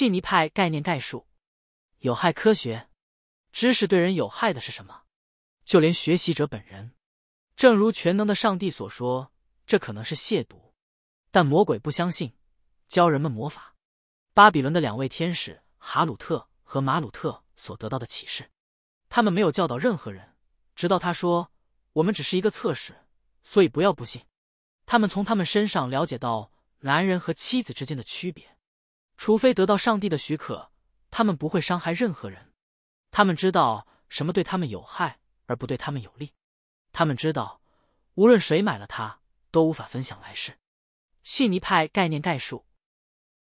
逊尼派概念概述：有害科学知识对人有害的是什么？就连学习者本人，正如全能的上帝所说，这可能是亵渎，但魔鬼不相信，教人们魔法。巴比伦的2位天使哈鲁特和马鲁特所得到的启示，他们没有教导任何人，直到他说：“我们只是一个测试，所以不要不信。”他们从他们身上了解到男人和妻子之间的区别，除非得到上帝的许可，他们不会伤害任何人。他们知道什么对他们有害，而不对他们有利。他们知道，无论谁买了它，都无法分享来世。逊尼派概念概述：